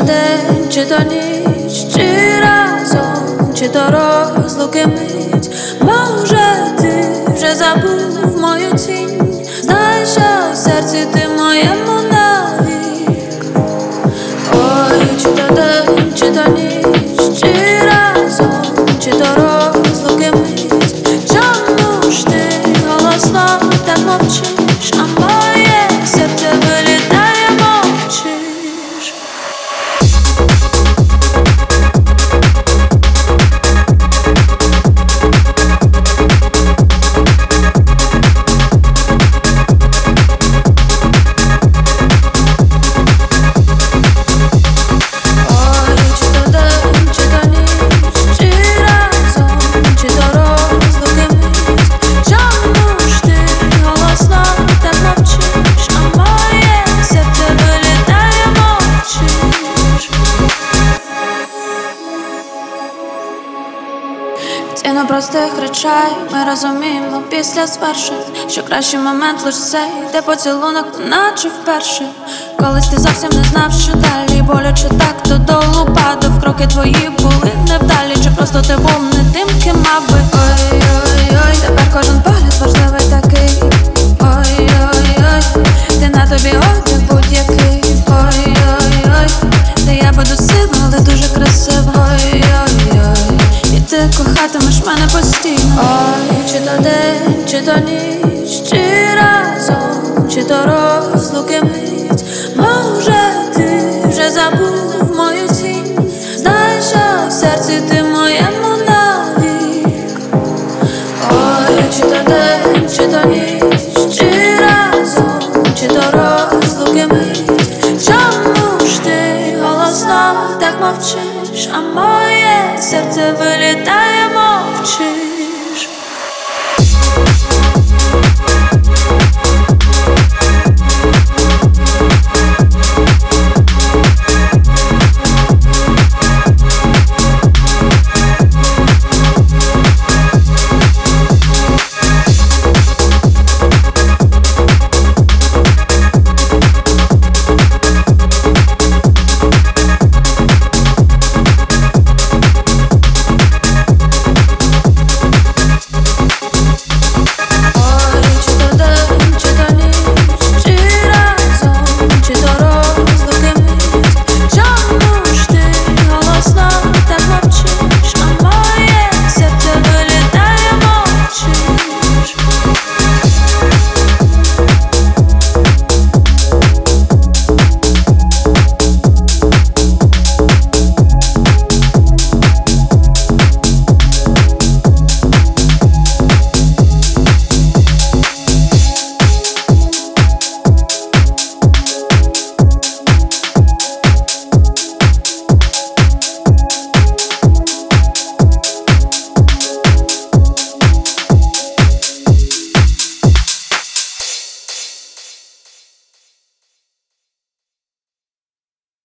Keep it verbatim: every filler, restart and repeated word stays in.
день, чи то ніч, чи разом, чи то розлуки мить. Може, ти вже забув мою тінь, знаєш, що в серці ти моєму навік. Ой, чи то день, чи то ніч, чи разом, чи то розлуки мить. Чому ж ти голосно так мовчиш, а моє серце вилітає, мовчиш? Ціну простих речей ми розуміємо після звершень, що кращий момент лиш цей, де поцілунок, наче вперше. Колись ти зовсім не знав, що далі боляче так додолу падав. Кроки твої були невдалі, чи просто ти був не тим, ким мав би. Ой-ой-ой, тепер кожен погляд важливий такий. Ой-ой-ой, ти на тобі одяг будь-який. Ой-ой-ой, де я буду сильно, але дуже красиво. Ой-ой-ой, і ти кохатимеш мене постійно. Ой, чи то день, чи то ніч, чи разом, чи то розлуки мить. Може, ти вже забув мою тінь, знаєш, що в серці ти моєму навік. Ой, чи то день, чи то ніч, чи разом, чи то розлуки мить. Чому ж ти голосно так мовчиш, а моє серце вилітає,